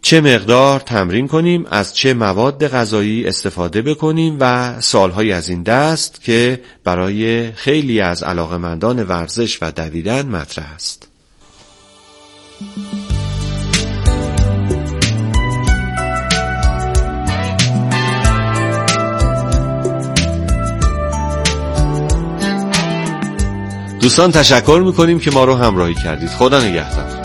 چه مقدار تمرین کنیم، از چه مواد غذایی استفاده بکنیم و سوالهای از این دست که برای خیلی از علاقه‌مندان ورزش و دویدن مطرح است. دوستان تشکر میکنیم که ما رو همراهی کردید. خدا نگهدار.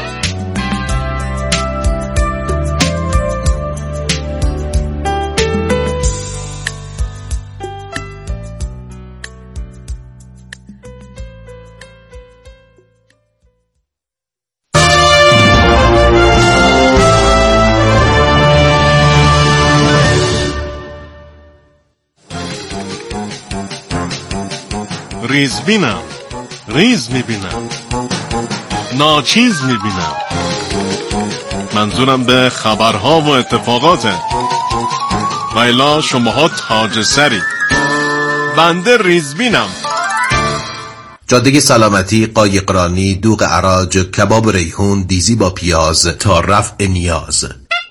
ریزبینم، ریز میبینم، ناچیز میبینم. منظورم به خبرها و اتفاقاته. ویلا شماها تاج سری، بنده ریزبینم. جاده سلامتی، قایقرانی، دوغ عراج، کباب ریحون، دیزی با پیاز تا رفع نیاز.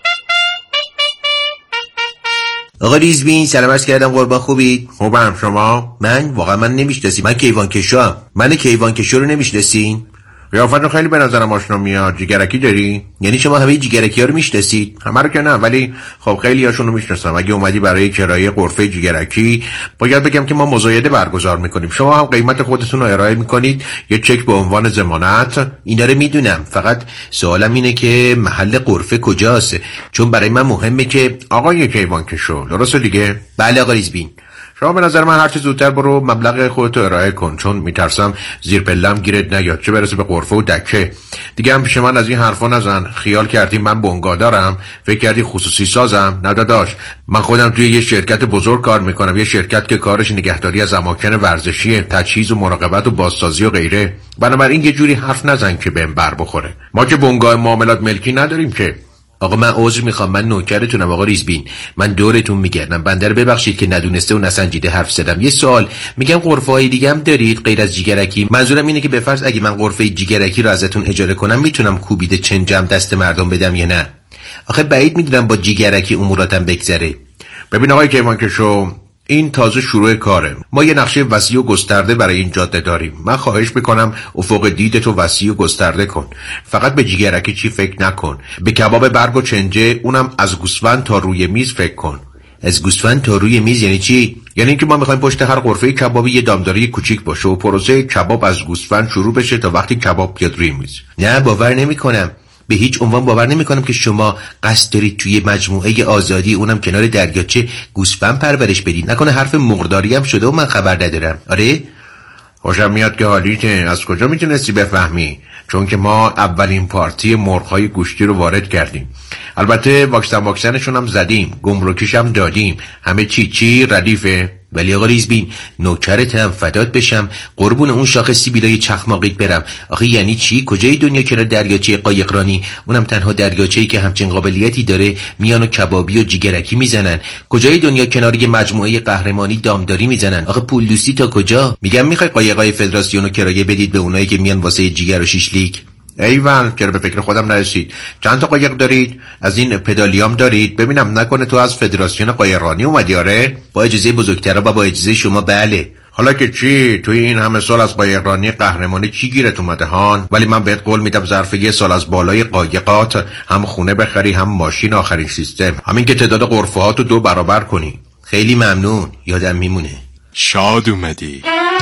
آقا ریزبین سلام عرض کردم، قربان خوبید؟ خوبم، شما؟ من واقعا من نمیشناسین، من کیوان کشوام. من کیوان کشو رو نمیشناسین؟ قیافت خیلی به نظرم آشنا میاد. جیگرکی داری؟ یعنی شما همه جیگرکی ها رو میشناسید؟ همه رو که نه، ولی خب خیلی هاشون رو میشناسم. اگه اومدی برای کرایه غرفه جیگرکی، باید بگم که ما مزایده برگزار میکنیم. شما هم قیمت خودتون رو ارائه میکنید، یه چک به عنوان ضمانت. اینا رو میدونم، فقط سوالم اینه که محل غرفه کجاست؟ چون برای من مهمه که آقای کیوان کشو. درسته دیگه؟ بله آقا ریزبین. شما به نظر من هر چه زودتر برو مبلغ خودتو ارائه کن، چون میترسم زیر پلم گیرت نیاد، چه برسه به غرفه و دکه. دیگه هم پیش من از این حرفا نزن. خیال کردی من بنگادارم؟ فکر کردی خصوصی سازم؟ نه داداش، من خودم توی یه شرکت بزرگ کار میکنم، یه شرکت که کارش نگهداری از اماکن ورزشی، تجهیز و مراقبت و بازسازی و غیره. بنابراین یه جوری حرف نزن که بهم بر بخوره. ما که بنگاه معاملات ملکی نداریم که. آقا من عذر میخوام، من نوکرتونم آقا ریزبین، من دورتون میگردم. بنده رو ببخشید که ندونسته و نسنجیده حرف زدم. یه سوال، میگم غرفه های دیگه هم دارید غیر از جیگرکی؟ منظورم اینه که به فرض اگه من غرفه جیگرکی رو ازتون اجاره کنم، میتونم کوبیده چنجم دست مردم بدم یا نه؟ آخه بعید میدونم با جیگرکی اموراتم بگذره. ببین آقای کیوان کشو، این تازه شروع کاره. ما یه نقشه وسیع و گسترده برای این جاده داریم. من خواهش میکنم افق دیدتو وسیع و گسترده کن. فقط به جیگرکی چی فکر نکن. به کباب برگ و چنجه، اونم از گوسفند تا روی میز فکر کن. از گوسفند تا روی میز یعنی چی؟ یعنی اینکه ما میخوایم پشت هر غرفه کبابی یه دامداری کوچیک باشه و پروسه کباب از گوسفند شروع بشه تا وقتی کباب بیاد روی میز. نه باور نمیکنم. به هیچ عنوان باور نمی‌کنم که شما قصد دارید توی مجموعه آزادی، اونم کنار دریاچه، گوسفند پرورش بدید. نکنه حرف مرغداری هم شده و من خبر ندارم؟ آره؟ خوشم میاد که حالیته. از کجا میتونستی بفهمی؟ چون که ما اولین پارتی مرغ‌های گوشتی رو وارد کردیم. البته واکسنشون هم زدیم، گمرکیش هم دادیم، همه چی ردیفه. ولی آقا ریزبین، نوکرتم، فدات بشم، قربون اون شاخ سیبیلای چخماقیت برم. آخه یعنی چی؟ کجای دنیا کنار دریاچه قایقرانی، اونم تنها دریاچه‌ای که همچین قابلیتی داره، میان و کبابی و جیگرکی میزنن؟ کجای دنیا کنار یه مجموعه قهرمانی دامداری میزنن؟ آخه پول دوستی تا کجا؟ میگم میخوای قایقای فدراسیون رو کرایه بدید به اونایی که میان واسه جیگر و شیشلیک؟ ایول، چرا به فکر خودم نرسید؟ چند تا قایق دارید؟ از این پدالیام دارید؟ ببینم نکنه تو از فدراسیون قایقرانی اومدی؟ آره؟ با اجازه بزرگترا با اجازه شما بله. حالا که چی؟ توی این همه سال از قایقرانی قهرمانی چی گیرت اومده هان؟ ولی من بهت قول میدم ظرف یه سال از بالای قایقات هم خونه بخری هم ماشین آخرین سیستم، همین که تعداد غرفه هاتو 2 برابر کنی. خیلی ممنون، یادم میمونه. شاد اومدی.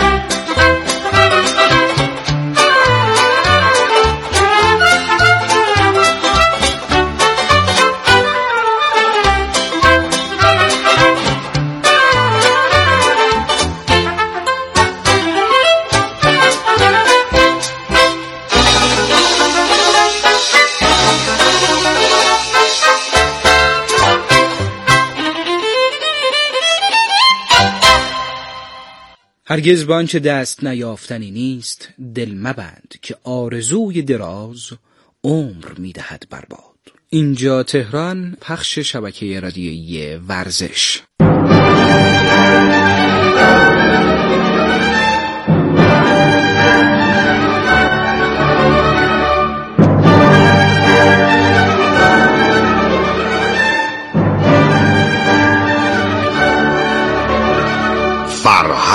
هرگز بانچه دست نیافتنی نیست، دل مبند که آرزوی دراز عمر میدهد برباد. اینجا تهران، پخش شبکه رادیویی ورزش.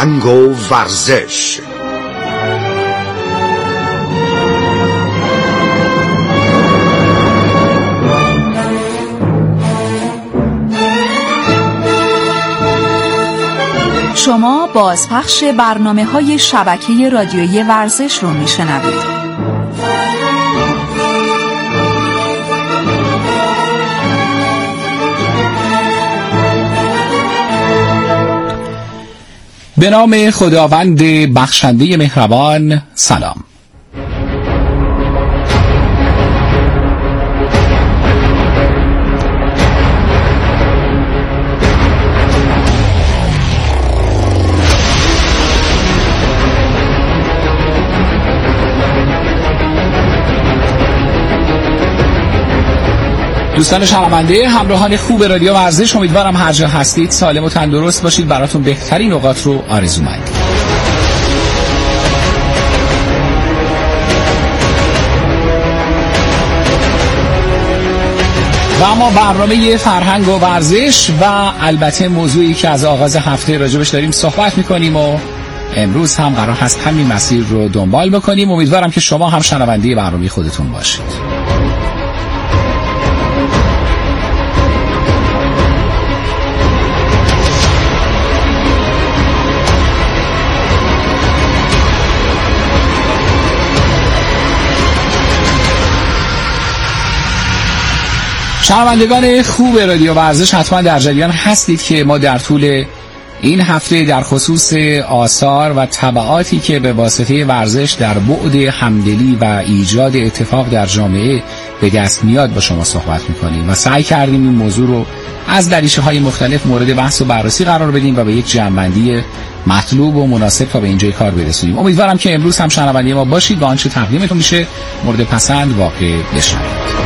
فرهنگ و ورزش. شما بازپخش برنامه‌های شبکه رادیویی ورزش رو میشنوید. به نام خداوند بخشنده مهربان. سلام. دوستان شنونده، همراهان خوب رادیو ورزش، امیدوارم هر جا هستید سالم و تندرست باشید. براتون بهترین اوقات رو آرزومند. و اما برنامه فرهنگ و ورزش و البته موضوعی که از آغاز هفته راجبش داریم صحبت میکنیم و امروز هم قرار هست همین مسیر رو دنبال بکنیم. امیدوارم که شما هم شنونده برنامه خودتون باشید. شنوندگان خوب رادیو ورزش، حتما در جریان هستید که ما در طول این هفته در خصوص آثار و تبعاتی که به واسطه ورزش در بعد همدلی و ایجاد اتفاق در جامعه به دست میاد با شما صحبت میکنیم و سعی کردیم این موضوع رو از دریچه‌های مختلف مورد بحث و بررسی قرار بدیم و به یک جمع‌بندی مطلوب و مناسب تا به اینجای کار برسونیم. امیدوارم که امروز هم شنونده ما باشید و آنچه تقدیمتون میشه مورد پسند واقع بشنوید.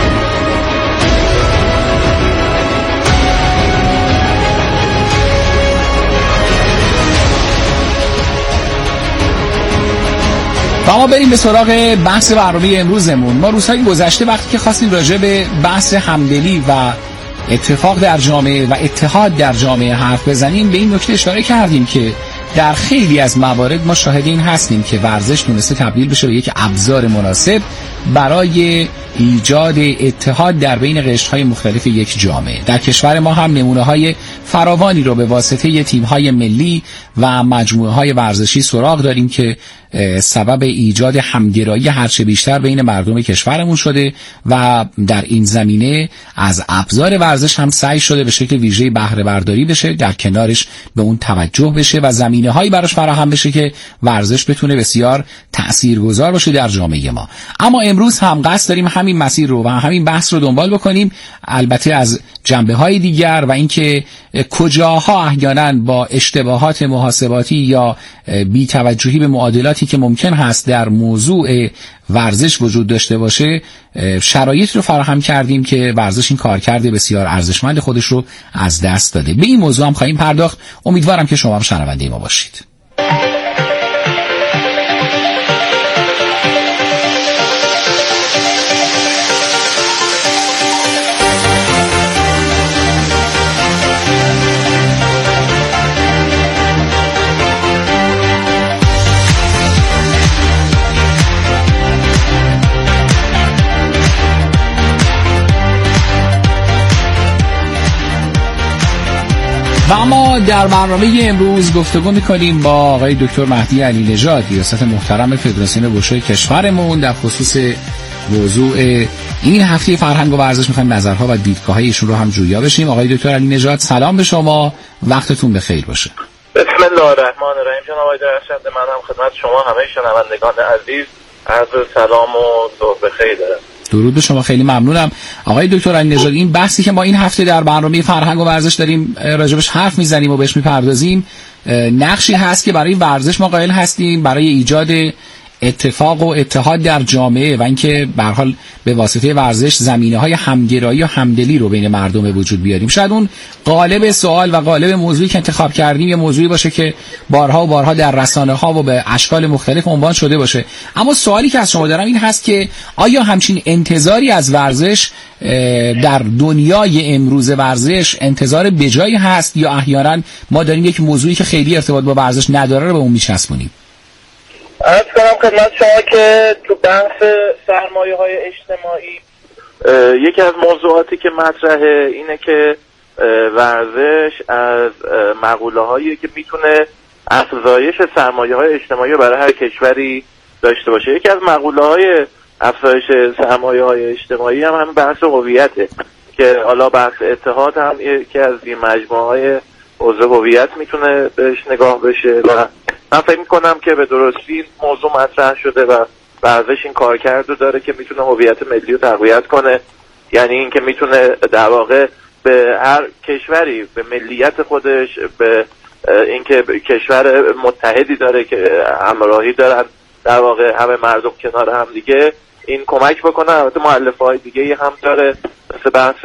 و ما بریم به سراغ بحث برنامه امروزمون. ما روزهای گذشته وقتی که خواستیم راجع به بحث همدلی و اتفاق در جامعه و اتحاد در جامعه حرف بزنیم، به این نکته اشاره کردیم که در خیلی از موارد ما شاهد این هستیم که ورزش تونسته تبدیل بشه به یک ابزار مناسب برای ایجاد اتحاد در بین قشرهای مختلف یک جامعه. در کشور ما هم نمونه‌های فراوانی رو به واسطه تیم‌های ملی و مجموعه‌های ورزشی سراغ داریم که سبب ایجاد همگرایی هرچه بیشتر بین مردم کشورمون شده و در این زمینه از ابزار ورزش هم سعی شده به شکل ویژه‌ای بهره برداری بشه، در کنارش به اون توجه بشه و زمینه‌هایی براش فراهم بشه که ورزش بتونه بسیار تأثیرگذار باشه در جامعه ما. اما امروز هم قصد داریم همین مسیر رو و همین بحث رو دنبال بکنیم، البته از جنبه‌های دیگر و اینکه کجاها احیانا با اشتباهات محاسباتی یا بی‌توجهی به معادلاتی که ممکن هست در موضوع ورزش وجود داشته باشه شرایط رو فراهم کردیم که ورزش این کارکرد بسیار ارزشمند خودش رو از دست داده. به این موضوع هم خواهیم پرداخت. امیدوارم که شما هم شنونده ما باشید. و اما در برنامه امروز گفتگو می‌کنیم با آقای دکتر مهدی علی نژاد، ریاست محترم فدراسیون بوشوی کشورمون در خصوص موضوع این هفته فرهنگ و ورزش. می‌خوایم نظرها و دیدگاه‌های ایشون رو هم جویا بشیم. آقای دکتر علی نژاد، سلام به شما، وقتتون بخیر باشه. بسم الله الرحمن الرحیم. جناب آقای درخشنده، من هم خدمت شما همه شنوندگان عزیز عرض سلام و صبح بخیر دارم. درود به شما، خیلی ممنونم. آقای دکتر علی نژاد، این بحثی که ما این هفته در برنامه فرهنگ و ورزش داریم راجبش حرف میزنیم و بهش میپردازیم، نقشی هست که برای ورزش ما قائل هستیم برای ایجاد اتفاق و اتحاد در جامعه و اینکه به هر حال به واسطه ورزش زمینه‌های همگرایی و همدلی رو بین مردم به وجود بیاریم. شاید اون قالب سوال و قالب موضوعی که انتخاب کردیم یه موضوعی باشه که بارها و بارها در رسانه‌ها و به اشکال مختلف عنوان شده باشه، اما سوالی که از شما دارم این هست که آیا همچین انتظاری از ورزش در دنیای امروز ورزش انتظار بجایی هست یا احیانا ما داریم یک موضوعی که خیلی ارتباط با ورزش نداره رو به اون میچسبونیم؟ عرض کنم خدمت شما که تو بحث سرمایه‌های اجتماعی یکی از موضوعاتی که مطرحه اینه که ورزش از مقوله‌هایی که میتونه افزایش سرمایه‌های اجتماعی برای هر کشوری داشته باشه. یکی از مقوله‌های افزایش سرمایه‌های اجتماعی هم بحث هویته که حالا بحث اتحاد هم یکی از این مجموعه‌های حوزه هویت میتونه بهش نگاه بشه و من فکر میکنم که به درستی موضوع مطرح شده و ورزش این کارکرد رو داره که میتونه هویت ملی رو تقویت کنه، یعنی این که میتونه در واقع به هر کشوری به ملیت خودش، به اینکه کشور متحدی داره که همراهی دارن در واقع همه مردم کنار هم دیگه، این کمک بکنه. البته مؤلفه‌های دیگه هم داره مثل بحث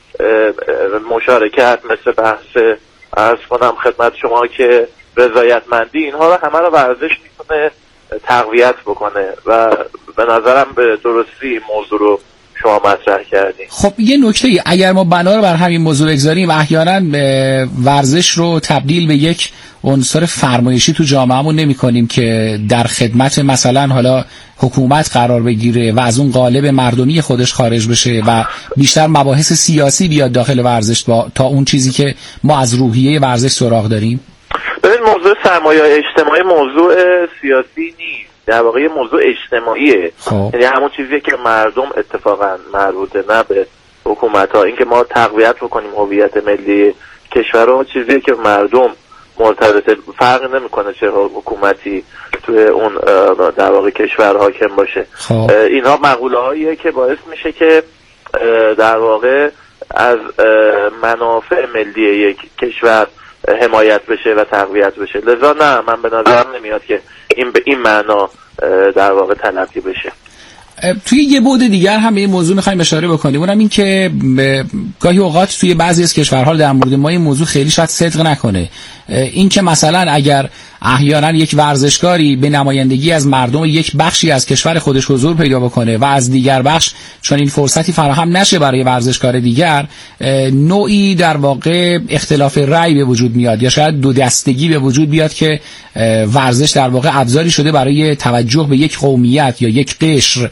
مشارکت، مثل بحث عرض کنم خدمت شما که رضایتمندی، اینها رو همه رو ورزش میتونه تقویت بکنه و به نظرم به درستی موضوع رو شما مطرح کردین. خب یه نکته، اگر ما بنا رو بر همین موضوع بگذاریم و احیانا ورزش رو تبدیل به یک عنصر فرمایشی تو جامعهمون نمی کنیم که در خدمت مثلا حالا حکومت قرار بگیره و از اون قالب مردمی خودش خارج بشه و بیشتر مباحث سیاسی بیاد داخل ورزش تا اون چیزی که ما از روحیه ورزش سراغ داریم؟ ببین موضوع سرمایه اجتماعی موضوع سیاسی نیست، در واقع موضوع اجتماعیه. یعنی همون چیزیه که مردم اتفاقا مربوطه، نه به حکومت ها. اینکه ما تقویت بکنیم هویت ملی کشور رو چیزیه که مردم مرتبطه، فرق نمیکنه چه حکومتی توی اون در واقع کشور حاکم باشه. اینها مقوله هاییه که باعث میشه که در واقع از منافع ملی یک کشور حمایت بشه و تقویت بشه. لذا نه، من به نظرم نمیاد که این به این معنا در واقع تلقی بشه. توی یه بعد دیگر هم به این موضوع می‌خوایم اشاره بکنیم، اونم این که گاهی اوقات توی بعضی از کشورها در مورد ما این موضوع خیلی شاید صدق نکنه. این که مثلا اگر احیانا یک ورزشکاری به نمایندگی از مردم یک بخشی از کشور خودش حضور پیدا بکنه و از دیگر بخش چون این فرصتی فراهم نشه برای ورزشکار دیگر، نوعی در واقع اختلاف رأی به وجود میاد یا شاید دو دستگی به وجود بیاد که ورزش در واقع ابزاری شده برای توجه به یک قومیت یا یک قشر.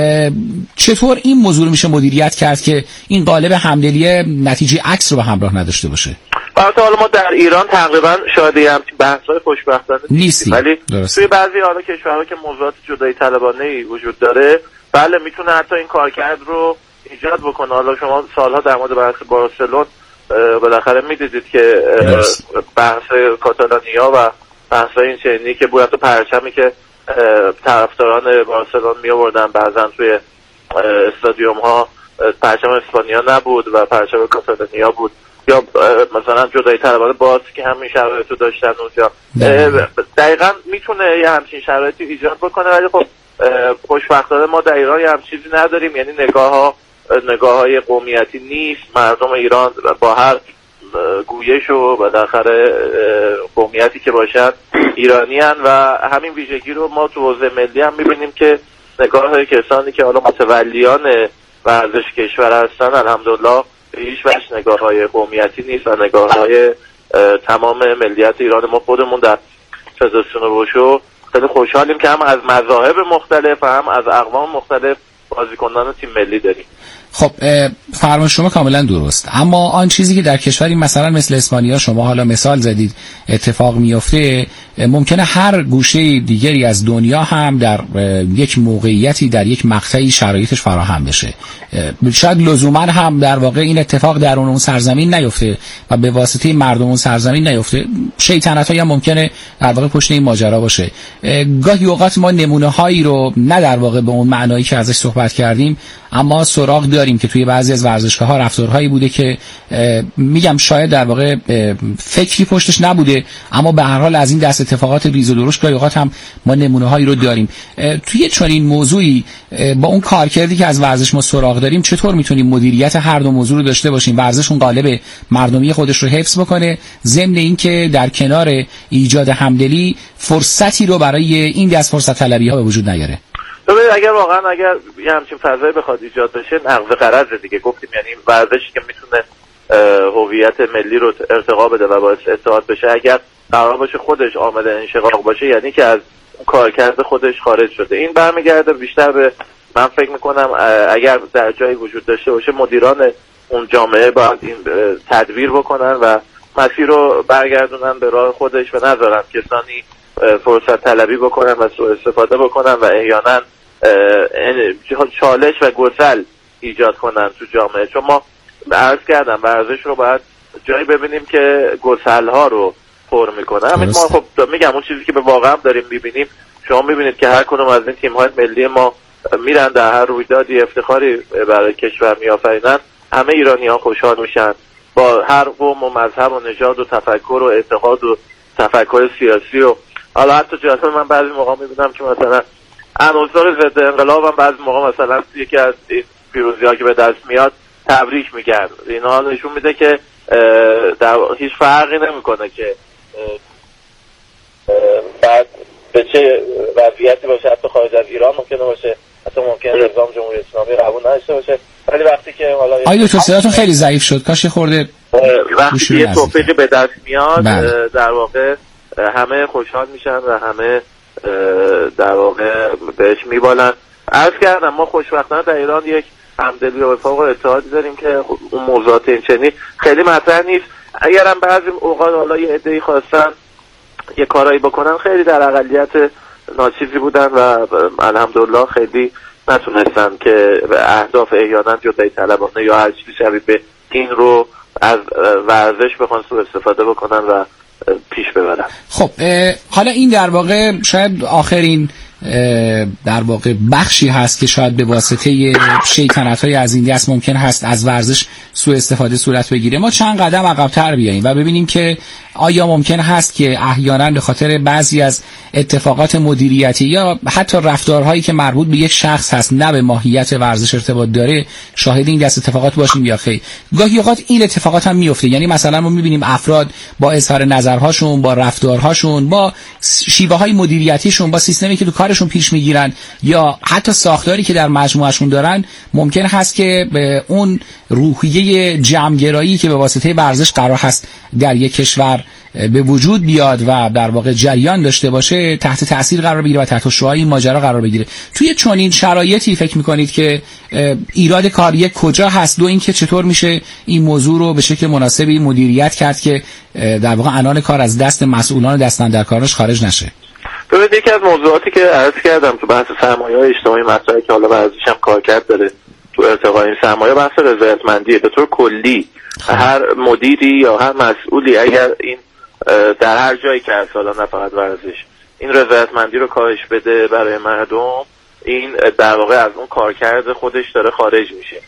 چطور این موضوع رو میشه مدیریت کرد که این قالب همدلی نتیجه عکس رو به همراه نداشته باشه؟ البته حالا ما در ایران تقریبا شاید همچین بحث‌های خوشبختانه نیستیم، ولی توی بعضی حالا کشورها که موضوعات جدایی طلبانه‌ای وجود داره، بله میتونه حتی این کارکرد رو ایجاد بکنه. حالا شما سالها در مورد بحث بارسلون بالاخره میدیدید که بحث کاتالانیا و بحث‌های این چنینی که بود، حتی پرچمی که طرفداران بارسلون میآوردن بعضن توی استادیوم‌ها پرچم اسپانیا نبود و پرچم کاتالانیا بود، یا مثلا جدایی طلبانه باز که همین شرایطو داشتن اونجا. دقیقاً میتونه یه همچین شرایطی ایجاد بکنه، ولی خب خوشبختانه ما در ایران یه همچین چیزی نداریم. یعنی نگاه‌های قومیتی نیست. مردم ایران با هر گویش و بالاخره قومیتی که باشن ایرانی هن و همین ویژگی رو ما تو حوزه ملی هم میبینیم که نگاه کسانی که حالا متولیان ورزش کشور هستن الحمدلله به هیچ وجه نگاه‌های قومیتی نیست و نگاه‌های تمام ملیت ایران. ما خودمون در فدراسیون روشو خیلی خوشحالیم که هم از مذاهب مختلف و هم از اقوام مختلف بازیکنان تیم ملی داریم. خب فرمان شما کاملا درست، اما آن چیزی که در کشوری مثلا مثل اسپانیا شما حالا مثال زدید اتفاق میفته، ممکنه هر گوشه دیگری از دنیا هم در یک موقعیتی در یک مقطعی شرایطش فراهم بشه. شاید لزوما هم در واقع این اتفاق در اون سرزمین نیفته و به واسطه مردم اون سرزمین نیفته. شیطنت‌هایی هم ممکنه در واقع پشت این ماجرا باشه. گاهی اوقات ما نمونه هایی رو نه در واقع به اون معنایی که ازش صحبت کردیم اما سراغ داریم داریم که توی بعضی از ورزشگاه‌ها رفتارهایی بوده که میگم شاید در واقع فکری پشتش نبوده، اما به هر حال از این دست اتفاقات ریز و درشت گاهی اوقات هم ما نمونه‌هایی رو داریم. توی چنین موضوعی با اون کارکردی که از ورزش ما سراغ داریم چطور میتونیم مدیریت هر دو موضوع رو داشته باشیم؟ ورزش اون قالب مردمی خودش رو حفظ بکنه، ضمن اینکه در کنار ایجاد همدلی فرصتی رو برای این دست فرصت طلبی‌ها به وجود نیاره. ببینید اگر یه همچین فضایی بخواد ایجاد بشه، نقض قرض دیگه گفتیم، یعنی ورزشی که میتونه هویت ملی رو ارتقا بده و باعث اتحاد بشه، اگر قرار باشه خودش عامل انشقاق باشه، یعنی که از کارکرد خودش خارج شده. این برمیگرده بیشتر به، من فکر میکنم اگر در جایی وجود داشته باشه، مدیران اون جامعه باید این تدبیر بکنن و مسیر رو برگردونن به راه خودش و نذارن کسانی فرصت طلبی بکنن و سوء استفاده بکنن و احیانا چالش و گسل ایجاد کنن تو جامعه. چون ما عرض کردم ورزش رو باید جایی ببینیم که گسل ها رو پر میکنه. همین ما خب میگم اون چیزی که به واقع هم داریم میبینیم، شما میبینید که هر کدوم از این تیم های ملی ما میرن در هر رویدادی افتخاری برای کشور میآفرینن، همه ایرانی ها خوشحال میشن، با هر قوم و مذهب و نژاد و تفکر و اعتقاد و تفکر سیاسی. و حالا حتی جالب، من بعضی موقع میبینم که مثلا عناصر ضد انقلاب هم بعضی موقع مثلا یکی از این پیروزی‌ها که به دست میاد تبریک میگن. اینا نشون میده که در هیچ فرقی نمیکنه که بعد به چه وضعیتی باشه، حتی خارج از ایران ممکنه باشه، حتی ممکنه نظام جمهوری اسلامی قبول نداشته باشه، ولی وقتی که حالا آیا دکتر صداتون خیلی ضعیف شد، کاش خورده وقتی یه توفیقی به دست میاد در واقع همه خوشحال میشن و همه در واقع بهش میبالن. عرض کردم ما خوشبختانه در ایران یک همدلی و وفاق و اتحادی داریم که اون موضوعات این چنین خیلی مطرح نیست. اگرم بعضی اوقات حالا یه عده‌ای خواستن یه کارایی بکنن، خیلی در اقلیت ناچیزی بودن و الحمدلله خیلی نتونستن که اهداف احیانا جدایی طلبانه یا هر چیزی شبیه به این رو از ورزش بخوان سوء استفاده بکنن و پیش ببرن. خب حالا این در واقع شاید آخرین در واقع بخشی هست که شاید به واسطه شیطنت‌های از این دست ممکن هست از ورزش سوء استفاده صورت بگیره. ما چند قدم عقب‌تر بیاییم و ببینیم که آیا ممکن هست که احیانا به خاطر بعضی از اتفاقات مدیریتی یا حتی رفتارهایی که مربوط به یک شخص هست، نه به ماهیت ورزش ارتباط داره، شاهد این دست اتفاقات باشیم یا خیر؟ گاهی اوقات این اتفاقات هم میفته، یعنی مثلا ما می‌بینیم افراد با اظهار نظرهاشون، با رفتارهاشون، با شیوه‌های مدیریتیشون، با سیستمی که تو کارشون پیش میگیرن یا حتی ساختاری که در مجموعهشون دارن، ممکن هست که به اون روحیه جمع‌گرایی که به واسطه ورزش قرار هست در یک کشور به وجود بیاد و در واقع جریان داشته باشه، تحت تأثیر قرار بگیره و تحت شعاع این ماجرا قرار بگیره. توی چنین شرایطی فکر می‌کنید که ایراد کار یک کجا هست؟ دو اینکه چطور میشه این موضوع رو به شکل مناسبی مدیریت کرد که در واقع عنان کار از دست مسئولان دست اندرکارش خارج نشه؟ ببینید یکی از موضوعاتی که عرض کردم تو بحث سرمایه‌های اجتماعی مطرحی که حالا ورزش هم کارکرد داره تو ارتقای این سرمایه، بحث رضایتمندیه. به طور کلی هر مدیری یا هر مسئولی اگر این در هر جایی که هست، حالا نه فقط ورزش، این رضایتمندی رو کاهش بده برای مردم، این در واقع از اون کارکرد خودش داره خارج میشه.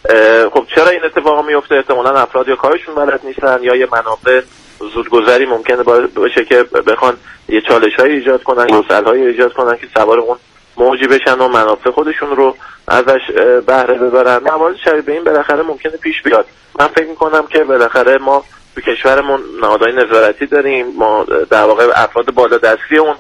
خب چرا این اتفاق میفته؟ احتمالاً افراد یا کارشون بلد نیستن یا یه منافع زودگذری ممکنه باشه که بخوان یه چالش‌های ایجاد کنن، گسل‌های ایجاد کنن که سوار اون موجی بشن و منافع خودشون رو ازش بهره ببرن. موارد شبیه به این بالاخره ممکنه پیش بیاد. من فکر می‌کنم که بالاخره ما تو کشورمون نهادهای نظارتی داریم، ما در واقع افراد بالادستی اون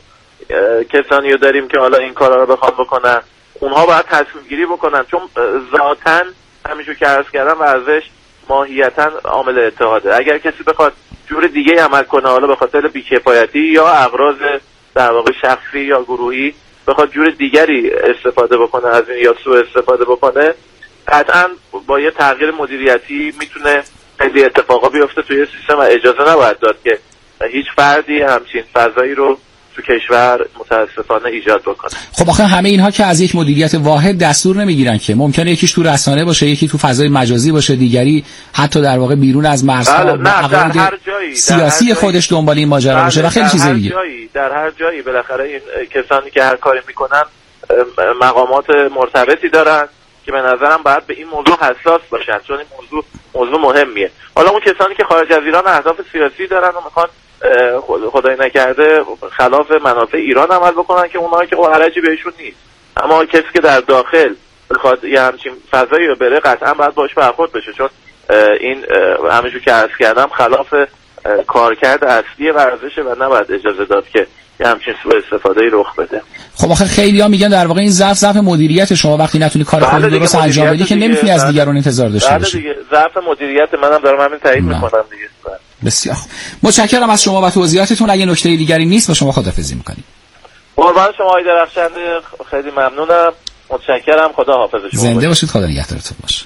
کسانی رو داریم که حالا این کارا رو بخوان بکنن، اونها باید تصمیم گیری بکنن، چون ذاتاً همینجور که عرض کردم ورزش ماهیتاً عامل اتحاده. اگر کسی بخواد جور دیگه عمل کنه، حالا به خاطر بی‌کفایتی یا اغراض در واقع شخصی یا گروهی بخواد جور دیگری استفاده بکنه از این یا سوء استفاده بکنه، قطعاً با یه تغییر مدیریتی میتونه خیلی اتفاقا بیفته توی سیستم و اجازه نباید داد که هیچ فردی همچین فضایی رو تو کشور متاسفانه ایجاد بکنه. خب آخه همه اینها که از یک مدیریت واحد دستور نمیگیرن که، ممکنه یکیش تو رسانه باشه، یکی تو فضای مجازی باشه، دیگری حتی در واقع بیرون از مرزها عقاید سیاسی خودش دنبال این ماجرا باشه و خیلی چیزا دیگه. در هر جایی بالاخره این کسانی که هر کاری میکنن مقامات مرتبطی دارن که به نظرم باید به این موضوع حساس باشن، چون این موضوع مهمیه. حالا اون کسانی که خارج از ایران اهداف سیاسی دارن و میخوان خدای نکرده خلاف منافع ایران عمل بکنن، که اونایی که حرجی بهشون نیست، اما کسی که در داخل بخواد یه همچین فضایی رو بره قطعا باید باش برخورد بشه، چون این همونجور که عرض کردم خلاف کارکرد اصلی ورزشه و نباید اجازه داد که یه همچین سوء استفاده‌ای رخ بده. خب آخه خیلی‌ها میگن در واقع این ضعف مدیریت شما، وقتی نتونی کار خودت درست انجام بدی که نمیتونی از دیگران انتظار داشته باشی. دیگه ضعف مدیریت منم دارم همین تایید میکنم دیگه. بسیار متشکرم از شما و توضیحاتتون. اگه نکته دیگری نیست با شما خداحافظی می‌کنیم. قربان شما آقای درخشنده، خیلی ممنونم. متشکرم. خدا حافظ شما. زنده باشید. خدا نگهدارتون باشه.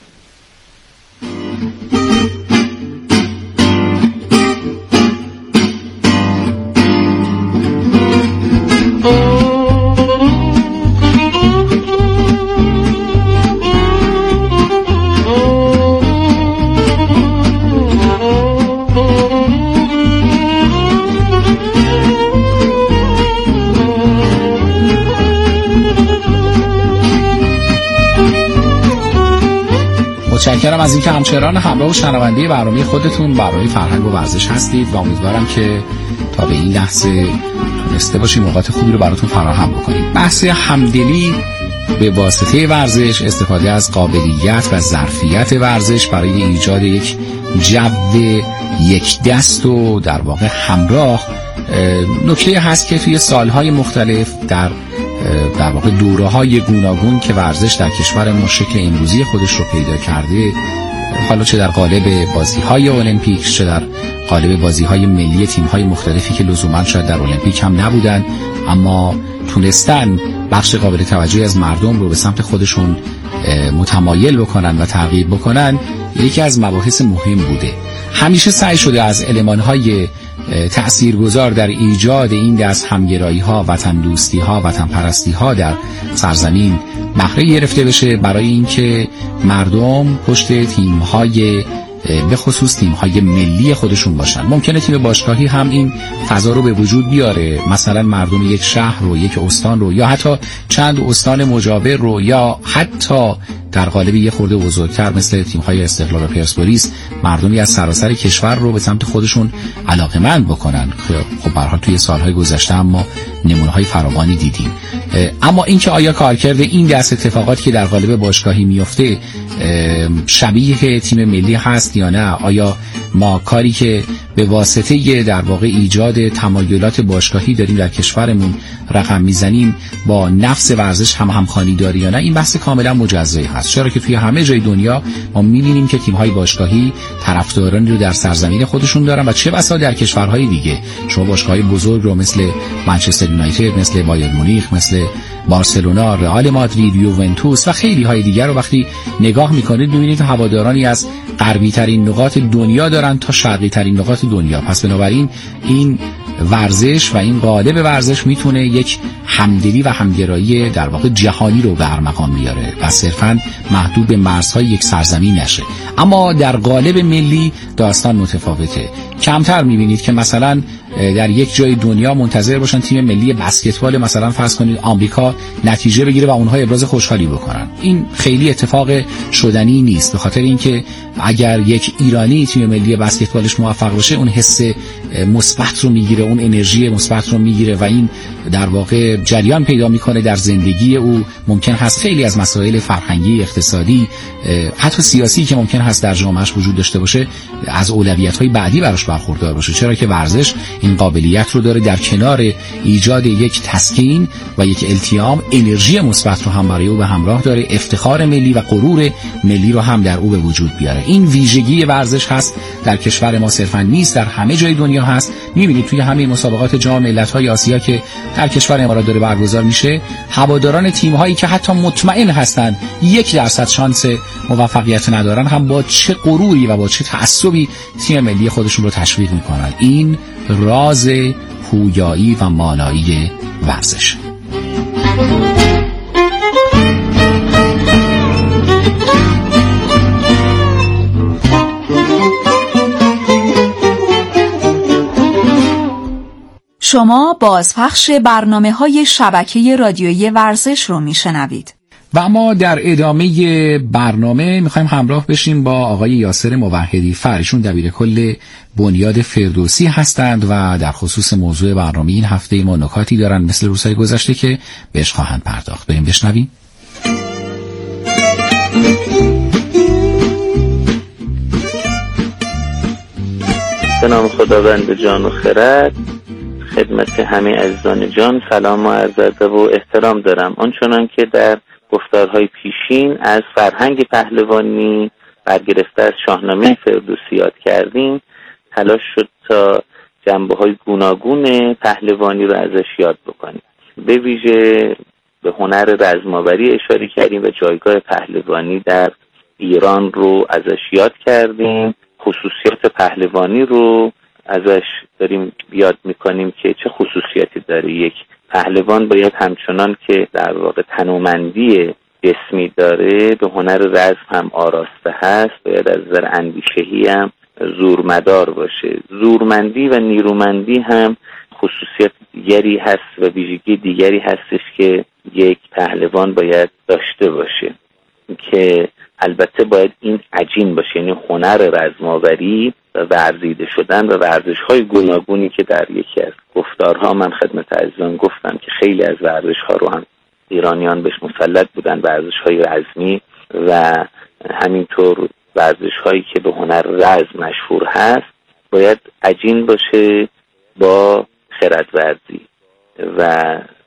متشکرم از اینکه همچنان همراه و شنونده برنامه خودتون برنامه فرهنگ و ورزش هستید و امیدوارم که تا به این لحظه تونسته باشیم اوقات خوبی رو براتون فراهم بکنیم. بحث همدلی به واسطه ورزش، استفاده از قابلیت و ظرفیت ورزش برای ایجاد یک جو یک دست و در واقع همراه، نکته هست که توی سالهای مختلف در واقع دوره‌های گوناگون که ورزش در کشور ما شکل امروزی خودش رو پیدا کرده، حالا چه در قالب بازی‌های المپیک چه در قالب بازی‌های ملی تیم‌های مختلفی که لزوماً شاید در المپیک هم نبودن اما تونستن بخش قابل توجهی از مردم رو به سمت خودشون متمایل بکنن و تغییر بکنن، یکی از مباحث مهم بوده. همیشه سعی شده از المان‌های تأثیرگذار در ایجاد این دست همگرایی‌ها، وطن دوستی‌ها، وطن پرستی‌ها در سرزمین بهره گرفته بشه برای اینکه مردم پشت تیم‌های به خصوص تیم‌های ملی خودشون باشن. ممکنه تیم باشگاهی هم این فضا رو به وجود بیاره، مثلا مردم یک شهر رو، یک استان رو، یا حتی چند استان مجاور رو، یا حتی در قالب یه خورده بزرگتر مثل تیم‌های استقلال و پرسپولیس مردمی از سراسر کشور رو به سمت خودشون علاقه‌مند بکنن. خب به هر حال توی سال‌های گذشته ما نمونه‌های فراوانی دیدیم. اما اینکه آیا کارکرد این دست اتفاقاتی که در قالب باشگاهی میفته شبیه تیم ملی هست یا نه؟ آیا ما کاری که به واسطه در واقع ایجاد تمایلات باشگاهی داریم در کشورمون رقم میزنیم با نفس ورزش هم همخوانی داره یا نه؟ این بحث کاملا مجزایی هست، چرا که توی همه جای دنیا ما می‌بینیم که تیم‌های باشگاهی طرفدارانی رو در سرزمین خودشون دارن و چه بسا در کشورهای دیگه شما باشگاه‌های بزرگ رو مثل منچستر یونایتد، مثل بایر مونیخ، مثل بارسلونا، رئال مادرید، یوونتوس و خیلی های دیگر رو وقتی نگاه میکنید میبینید هوادارانی از غربی ترین نقاط دنیا دارن تا شرقی ترین نقاط دنیا. پس بنابراین این ورزش و این قالب ورزش میتونه یک همدلی و همگرایی در واقع جهانی رو به ارمغان بیاره و صرفاً محدود به مرزهای یک سرزمین نشه. اما در قالب ملی داستان متفاوته. کمتر میبینید که مثلا در یک جای دنیا منتظر باشن تیم ملی بسکتبال مثلا فرض کنید آمریکا نتیجه بگیره و اونها ابراز خوشحالی بکنن. این خیلی اتفاق شدنی نیست، به خاطر اینکه اگر یک ایرانی تیم ملی بسکتبالش موفق باشه اون حس مثبت رو میگیره، اون انرژی مثبت رو میگیره و این در واقع جریان پیدا میکنه در زندگی او. ممکن هست خیلی از مسائل فرهنگی، اقتصادی، حتی سیاسی که ممکن هست در جامعهش وجود داشته باشه از اولویت‌های بعدی براش برخوردار باشه، چرا که ورزش این قابلیت رو داره در کنار ایجاد یک تسکین و یک التیام انرژی مثبت رو هم برای او به همراه داره، افتخار ملی و غرور ملی رو هم در او به وجود بیاره. این ویژگی ورزش هست در کشور ما صرفا نیست، در همه جای دنیا هست. می‌بینید توی همه مسابقات جام ملت‌های آسیا که در کشور امارات داره برگزار میشه، هواداران تیم‌هایی که حتی مطمئن هستند 1% شانس موفقیت ندارن هم با چه غروری و با چه تعصبی تیم ملی خودشون رو تشویق میکنن. این راز پویایی و مانایی ورزش. شما بازپخش برنامه‌های شبکه رادیویی ورزش رو میشنوید. و ما در ادامه برنامه میخوایم همراه بشیم با آقای یاسر موحدی فر. ایشون دبیر کل بنیاد فردوسی هستند و در خصوص موضوع برنامه این هفته ما نکاتی دارن مثل روزهای گذشته که بهش خواهند پرداخت. بریم بشنویم. به نام خداوند جان و خرد، خدمت همه عزیزان جان سلام و عرض ادب و احترام دارم. آنچنان که در گفتارهای پیشین از فرهنگ پهلوانی برگرفته از شاهنامه فردوسی یاد کردیم، تلاش شد تا جنبه‌های گوناگون پهلوانی رو ازش یاد بکنیم. به ویژه به هنر رزم‌آوری اشاره کردیم و جایگاه پهلوانی در ایران رو ازش یاد کردیم. خصوصیات پهلوانی رو ازش داریم یاد میکنیم که چه خصوصیاتی داره. یک پهلوان باید همچنان که در واقع تنومندی جسمی داره به هنر رزم هم آراسته هست، باید از نظر اندیشه‌ای هم زورمدار باشه. زورمندی و نیرومندی هم خصوصیت دیگری هست و ویژگی دیگری هستش که یک پهلوان باید داشته باشه که البته باید این عجین باشه، یعنی هنر رزم‌آوری و ورزیده شدن و ورزش‌های گوناگونی که در یکی از گفتارها من خدمت عزیزان گفتم که خیلی از ورزش‌ها رو هم ایرانیان بهش مسلط بودن، ورزش‌های رزمی و همینطور ورزش‌هایی که به هنر رزم مشهور هست، باید عجین باشه با خردورزی و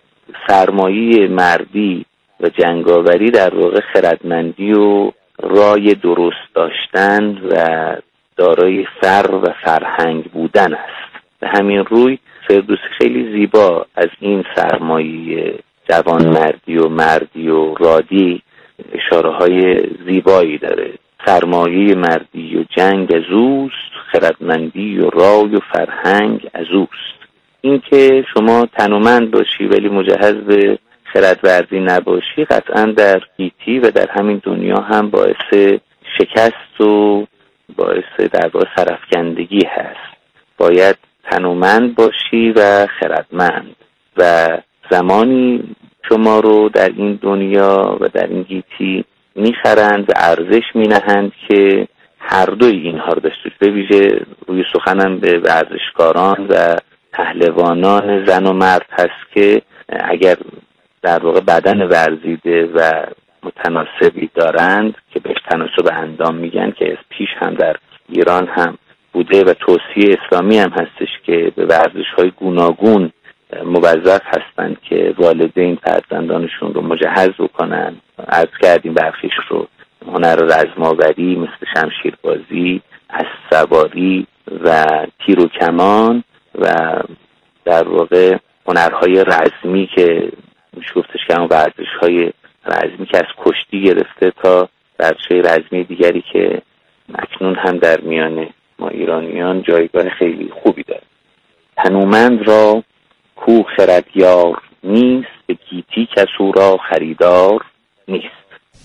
سرمایه مردی و جنگاوری در واقع خردمندی و رای درست داشتن و دارای فر و فرهنگ بودن است. به همین روی فردوسی خیلی زیبا از این سرمایه جوانمردی و مردی و رادی اشاره‌های زیبایی داره. سرمایه مردی و جنگ از اوست، خردمندی و رای و فرهنگ از اوست. این که شما تنومند باشی ولی مجهز به خردورزی نباشی قطعا در گیتی و در همین دنیا هم باعث شکست و باعث در واقع سرافکندگی هست. باید تنومند باشی و خردمند و زمانی شما رو در این دنیا و در این گیتی میخرند و ارزش مینهند که هر دوی اینها رو داشته. به ویژه روی سخنم به ورزشکاران و پهلوانان زن و مرد هست که اگر در واقع بدن ورزیده و متناسبی دارند که بهش تناسب اندام میگن که از پیش هم در ایران هم بوده و توصیه اسلامی هم هستش که به ورزش‌های گوناگون موظف هستند که والدین فرزندانشون رو مجهز بکنن. عرض کردیم برخیش رو هنر رزم‌آوری مثل شمشیربازی، اسب‌سواری و تیر و کمان و در واقع هنرهای رزمی که میشه گفتش که همون ورزش‌های رزمی که از کشتی گرفته تا ورزش‌های رزمی دیگری که اکنون هم در میان ما ایرانیان جایگاه خیلی خوبی داره. تنومند را کو خرد یار نیست، به گیتی کس او را خریدار نیست.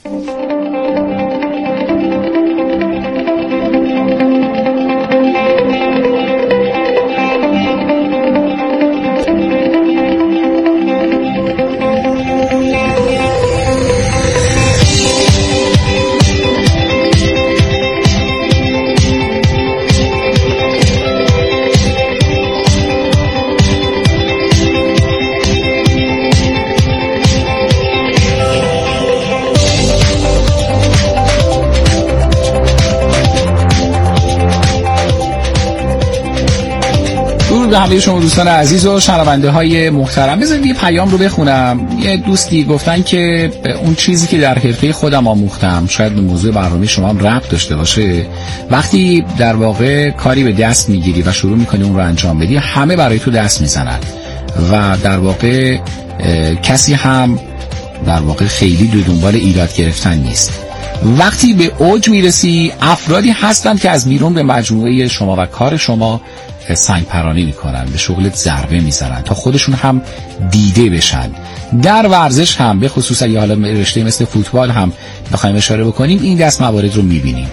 به همه شما دوستان عزیز و شنونده های محترم، بذارید یه پیام رو بخونم. یه دوستی گفتن که اون چیزی که در حرفه خودم آموختم شاید به موضوع برنامه شما هم ربط داشته باشه. وقتی در واقع کاری به دست میگیری و شروع میکنی اون رو انجام بدی، همه برای تو دست میزنن و در واقع کسی هم در واقع خیلی دنبال ایراد گرفتن نیست. وقتی به اوج میرسی، افرادی هستند که از بیرون به مجموعه شما و کار شما سنگ پرانی میکنن، به شغلت ضربه میزنن تا خودشون هم دیده بشن. در ورزش هم به خصوص اگه حالا رشته مثل فوتبال هم بخوایم اشاره بکنیم، این دست موارد رو میبینیم.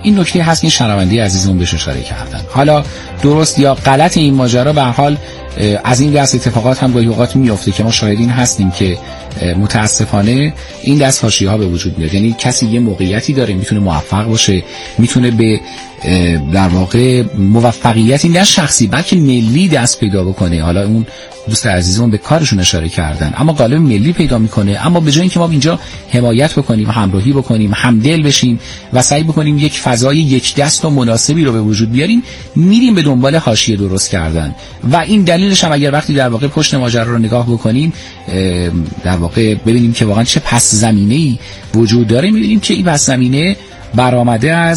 این نکته هست که شنونده عزیزمون بهش اشاره کردن. حالا درست یا غلط این ماجرا، به هر حال از این دست اتفاقات هم گاهی اوقات میفته که ما شاهدین هستیم که متاسفانه این دست حاشیه‌ها به وجود میاد. یعنی کسی یه موقعیتی داره، میتونه موفق باشه، میتونه به در واقع موفقیتی نه شخصی بلکه ملی دست پیدا بکنه. حالا اون دوست عزیزمون به کارشون اشاره کردن، اما قالب ملی پیدا میکنه. اما به جای اینکه ما اینجا حمایت بکنیم، همراهی بکنیم، همدل بشیم و سعی بکنیم یک فضای یک دست و مناسبی رو به وجود بیاریم، میریم به دنبال حاشیه درست کردن. و این دلیلش هم اگر وقتی در واقع پشت ماجرا رو نگاه بکنیم، در واقع ببینیم که واقعا چه پس زمینه‌ای وجود داره، میبینیم که این پس زمینه برآمده از